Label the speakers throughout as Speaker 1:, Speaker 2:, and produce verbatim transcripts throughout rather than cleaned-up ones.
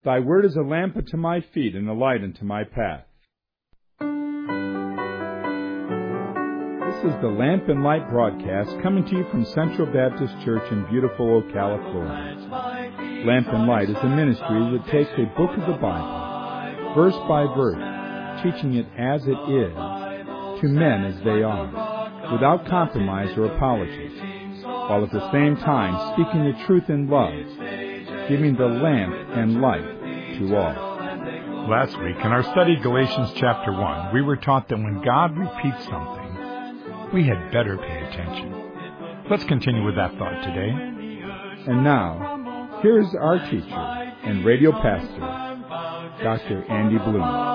Speaker 1: Thy word is a lamp unto my feet and a light unto my path. This is the Lamp and Light broadcast coming to you from Central Baptist Church in beautiful Ocala, Florida. Lamp and Light is a ministry that takes a book of the Bible, verse by verse, teaching it as it is, to men as they are, without compromise or apologies, while at the same time speaking the truth in love, giving the lamp and light to all.
Speaker 2: Last week, in our study Galatians chapter one, we were taught that when God repeats something, we had better pay attention. Let's continue with that thought today.
Speaker 1: And now, here's our teacher and radio pastor, Doctor Andy Bloom.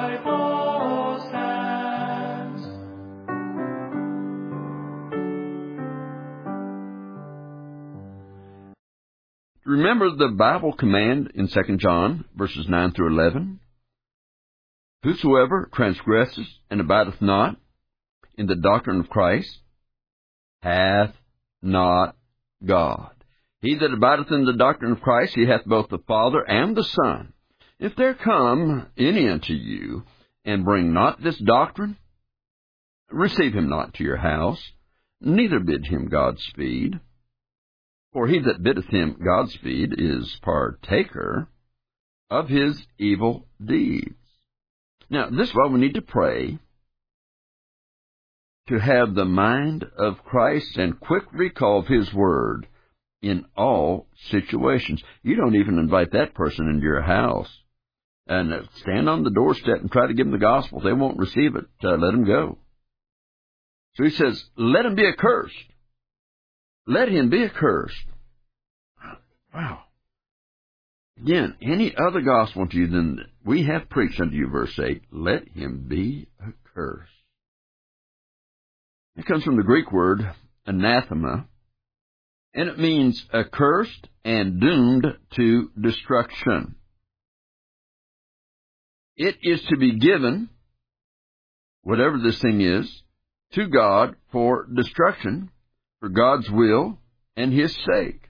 Speaker 3: Remember the Bible command in Second John, verses nine through eleven? Whosoever transgresses and abideth not in the doctrine of Christ hath not God. He that abideth in the doctrine of Christ, he hath both the Father and the Son. If there come any unto you, and bring not this doctrine, receive him not to your house, neither bid him Godspeed. For he that biddeth him Godspeed is partaker of his evil deeds. Now, this is why we need to pray, to have the mind of Christ and quick recall of his word in all situations. You don't even invite that person into your house and stand on the doorstep and try to give them the gospel. If they won't receive it, uh, let them go. So he says, let him be accursed. Let him be accursed. Wow. Again, any other gospel unto you than we have preached unto you, verse eight, let him be accursed. It comes from the Greek word anathema, and it means accursed and doomed to destruction. It is to be given, whatever this thing is, to God for destruction, for God's will and his sake.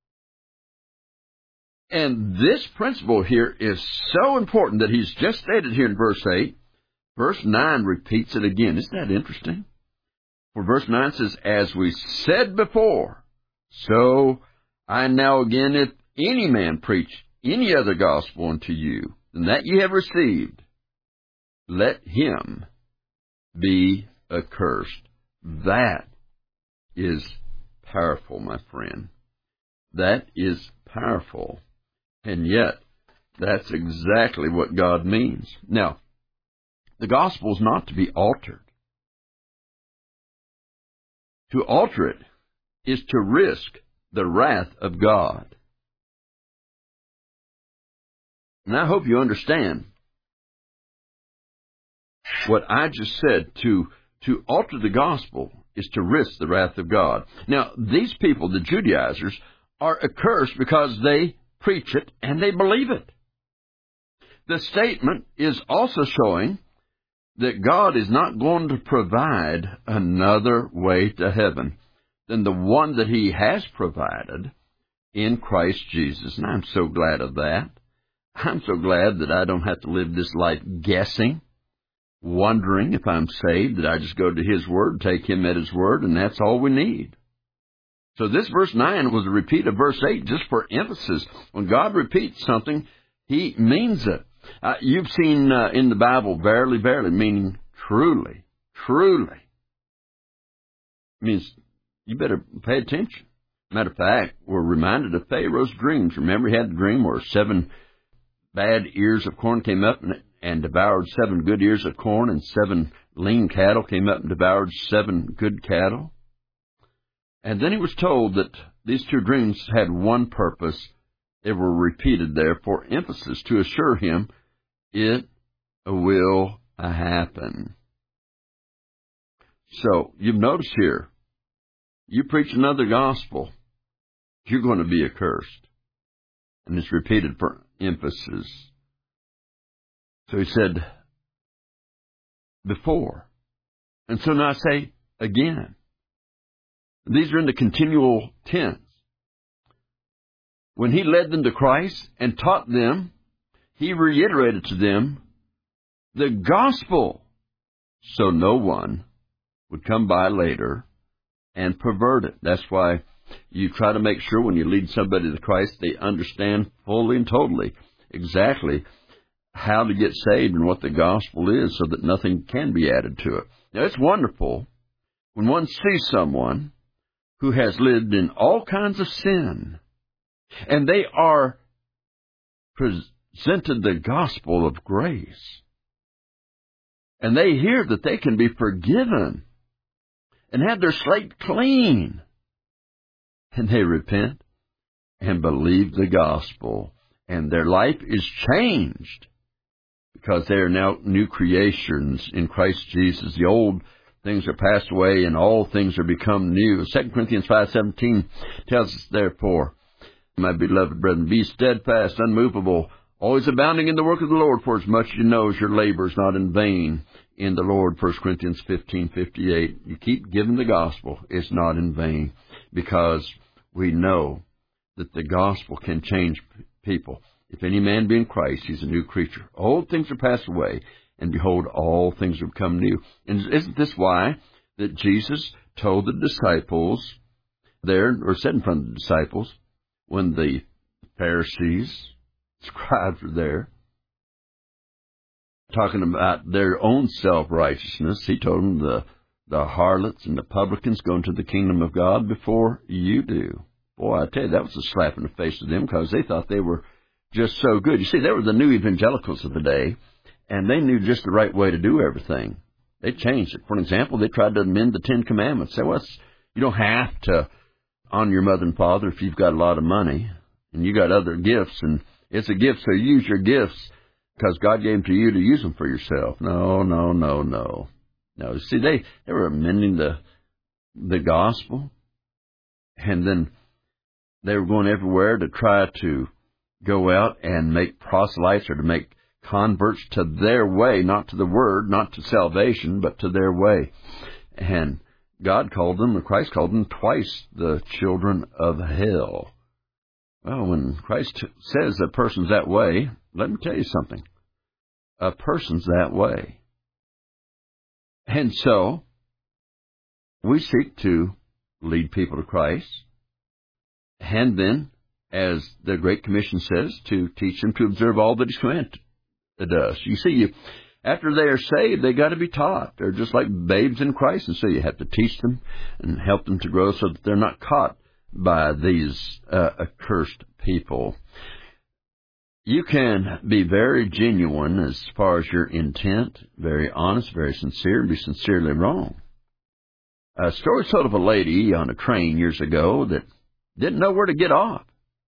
Speaker 3: And this principle here is so important that he's just stated here in verse eight. Verse nine repeats it again. Isn't that interesting? For verse nine says, as we said before, so I now again, if any man preach any other gospel unto you than that ye have received, let him be accursed. That is powerful, my friend. That is powerful. And yet, that's exactly what God means. Now, the gospel is not to be altered. To alter it is to risk the wrath of God. And I hope you understand what I just said. To, to alter the gospel is to risk the wrath of God. Now, these people, the Judaizers, are accursed because they preach it and they believe it. The statement is also showing that God is not going to provide another way to heaven than the one that he has provided in Christ Jesus. And I'm so glad of that. I'm so glad that I don't have to live this life guessing, wondering if I'm saved, that I just go to his word, take him at his word, and that's all we need. So this verse nine was a repeat of verse eight just for emphasis. When God repeats something, he means it. Uh, you've seen uh, in the Bible, verily, verily, meaning truly, truly. It means you better pay attention. Matter of fact, we're reminded of Pharaoh's dreams. Remember, he had the dream where seven bad ears of corn came up and, and devoured seven good ears of corn, and seven lean cattle came up and devoured seven good cattle. And then he was told that these two dreams had one purpose. They were repeated there for emphasis, to assure him it will happen. So, you've noticed here, you preach another gospel, you're going to be accursed. And it's repeated for emphasis. So he said, before. And so now I say again. These are in the continual tense. When he led them to Christ and taught them he reiterated to them the gospel, so no one would come by later and pervert it. That's why you try to make sure when you lead somebody to Christ, they understand fully and totally exactly how to get saved and what the gospel is, so that nothing can be added to it. Now, it's wonderful when one sees someone who has lived in all kinds of sin, and they are presented the gospel of grace, and they hear that they can be forgiven and have their slate clean, and they repent and believe the gospel, and their life is changed because they are now new creations in Christ Jesus. The old things are passed away, and all things are become new. Second Corinthians five seventeen tells us, therefore, my beloved brethren, be steadfast, unmovable, always abounding in the work of the Lord, for as much as you know your labor is not in vain in the Lord. First Corinthians fifteen fifty-eight. You keep giving the gospel. It's not in vain, because we know that the gospel can change people. If any man be in Christ, he's a new creature. Old things are passed away, and behold, all things have become new. And isn't this why that Jesus told the disciples there, or said in front of the disciples, when the Pharisees, scribes were there, talking about their own self-righteousness, he told them, the, the harlots and the publicans go into the kingdom of God before you do. Boy, I tell you, that was a slap in the face to them, because they thought they were just so good. You see, they were the new evangelicals of the day, and they knew just the right way to do everything. They changed it. For an example, they tried to amend the Ten Commandments. Say, well, you don't have to honor your mother and father if you've got a lot of money and you got other gifts, and it's a gift, so use your gifts because God gave them to you to use them for yourself. No, no, no, no. No, see, they, they were amending the the gospel, and then they were going everywhere to try to go out and make proselytes, or to make converts to their way, not to the word, not to salvation, but to their way. And God called them, or Christ called them twice, the children of hell. Well, when Christ says a person's that way, let me tell you something. A person's that way. And so, we seek to lead people to Christ, and then, as the Great Commission says, to teach them to observe all that He's commanded us. You see, you, after they are saved, they got to be taught. They're just like babes in Christ, and so you have to teach them and help them to grow so that they're not caught by these uh, accursed people. You can be very genuine as far as your intent, very honest, very sincere, and be sincerely wrong. A story told of a lady on a train years ago that didn't know where to get off.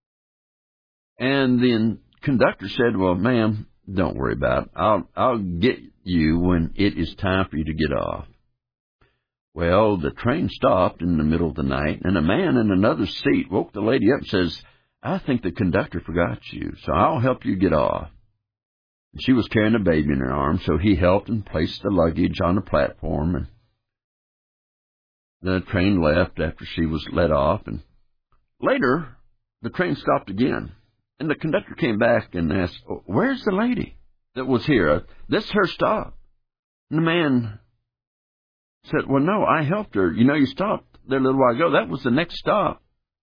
Speaker 3: And the conductor said, well, ma'am, don't worry about it. I'll, I'll get you when it is time for you to get off. Well, the train stopped in the middle of the night, and a man in another seat woke the lady up and says, I think the conductor forgot you, so I'll help you get off. And she was carrying a baby in her arms, so he helped and placed the luggage on the platform, and the train left after she was let off. And later, the train stopped again. And the conductor came back and asked, oh, where's the lady that was here? This is her stop. And the man said, well, no, I helped her. You know, you stopped there a little while ago. That was the next stop.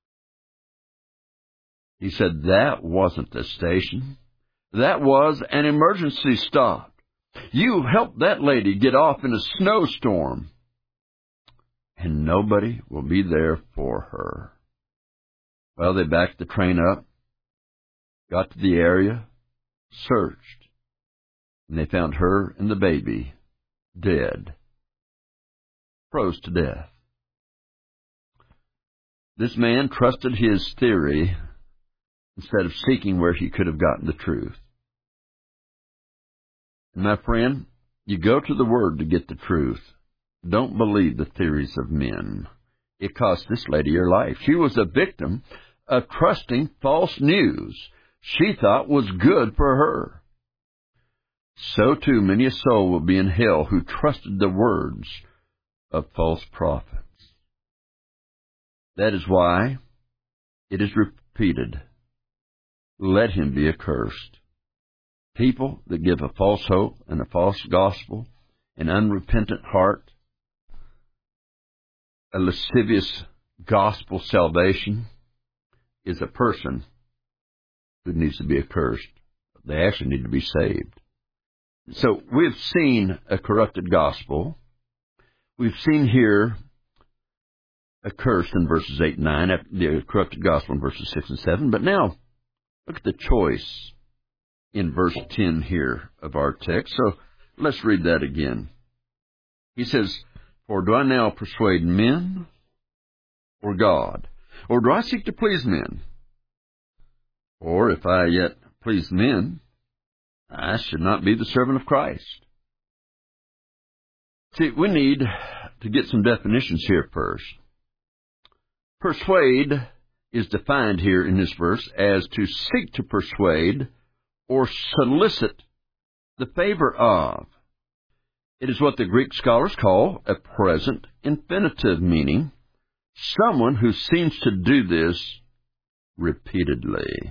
Speaker 3: He said, that wasn't the station. That was an emergency stop. You helped that lady get off in a snowstorm, and nobody will be there for her. Well, they backed the train up, got to the area, searched, and they found her and the baby dead, froze to death. This man trusted his theory instead of seeking where he could have gotten the truth. And my friend, you go to the Word to get the truth. Don't believe the theories of men. It cost this lady her life. She was a victim of trusting false news she thought was good for her. So too many a soul will be in hell who trusted the words of false prophets. That is why it is repeated, let him be accursed. people that give a false hope and a false gospel, an unrepentant heart, a lascivious gospel salvation, is a person who needs to be accursed. They actually need to be saved. So we've seen a corrupted gospel. We've seen here accursed in verses eight and nine, the corrupted gospel in verses six and seven. But now, look at the choice in verse ten here of our text. So let's read that again. He says, "For do I now persuade men or God? Or do I seek to please men? Or if I yet please men, I should not be the servant of Christ." See, we need to get some definitions here first. Persuade is defined here in this verse as to seek to persuade or solicit the favor of. It is what the Greek scholars call a present infinitive, meaning someone who seems to do this repeatedly.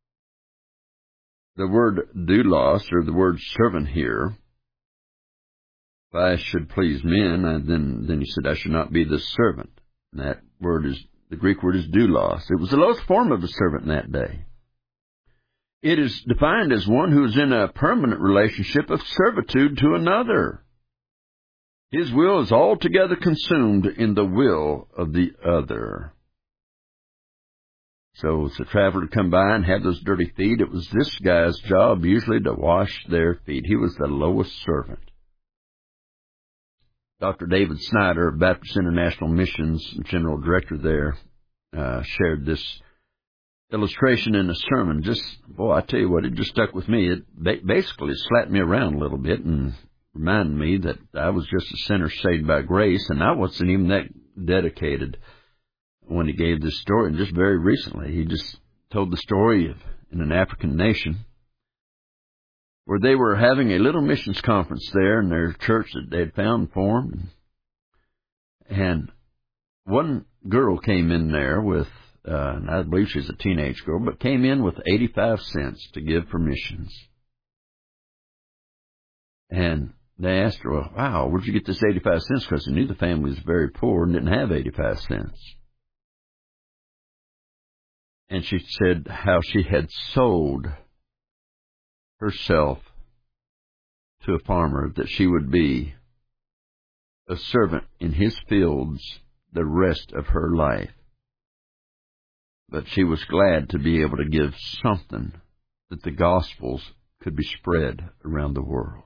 Speaker 3: The word doulos, or the word servant here, if I should please men, then, then he said I should not be the servant. And that word is, the Greek word is doulos. It was the lowest form of a servant in that day. It is defined as one who is in a permanent relationship of servitude to another. His will is altogether consumed in the will of the other. So it's a traveler to come by and have those dirty feet. It was this guy's job usually to wash their feet. He was the lowest servant. Doctor David Snyder of Baptist International Missions, General Director there, uh, shared this illustration in a sermon. Just, boy, I tell you what, it just stuck with me. It basically slapped me around a little bit and reminded me that I was just a sinner saved by grace, and I wasn't even that dedicated when he gave this story. And just very recently, he just told the story of in an African nation where they were having a little missions conference there in their church that they had found and formed. And one girl came in there with, uh, I believe she was a teenage girl, but came in with eighty-five cents to give for missions. And they asked her, well, wow, where'd you get this eighty-five cents? Because they knew the family was very poor and didn't have eighty-five cents. And she said how she had sold herself to a farmer, that she would be a servant in his fields the rest of her life. But she was glad to be able to give something that the Gospels could be spread around the world.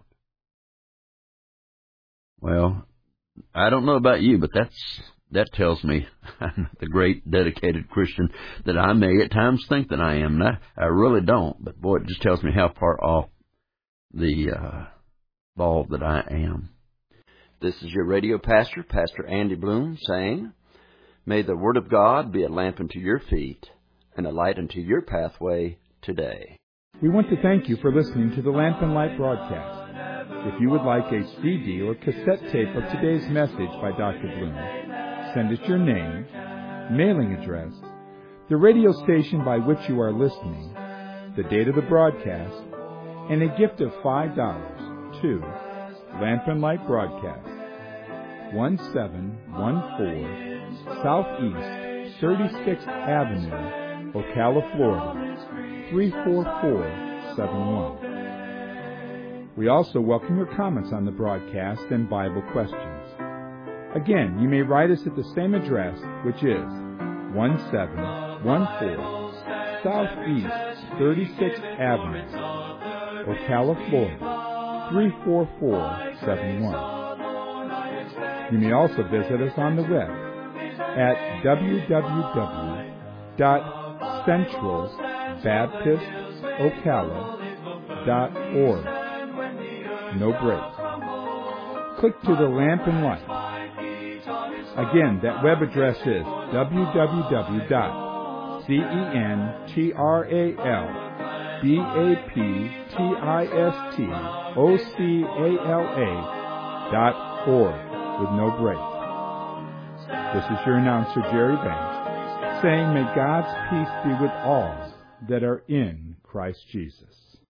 Speaker 3: Well, I don't know about you, but that's that tells me I'm the great dedicated Christian that I may at times think that I am. And I, I really don't, but boy, it just tells me how far off the uh, ball that I am. This is your radio pastor, Pastor Andy Bloom, saying, may the Word of God be a lamp unto your feet and a light unto your pathway today.
Speaker 1: We want to thank you for listening to the Lamp and Light broadcast. If you would like a C D or cassette tape of today's message by Doctor Bloom, send us your name, mailing address, the radio station by which you are listening, the date of the broadcast, and a gift of five dollars to Lamp and Light Broadcast, one seven one four Southeast thirty-sixth Avenue, Ocala, Florida, three four four seven one. We also welcome your comments on the broadcast and Bible questions. Again, you may write us at the same address, which is one seven one four Southeast thirty-sixth Avenue, Ocala, Florida, three four four seven one. You may also visit us on the web at w w w dot central baptist ocala dot org. No breaks. Click to the Lamp and Light. Again, that web address is w w w dot central baptist ocala dot org with no breaks. This is your announcer, Jerry Banks, saying may God's peace be with all that are in Christ Jesus.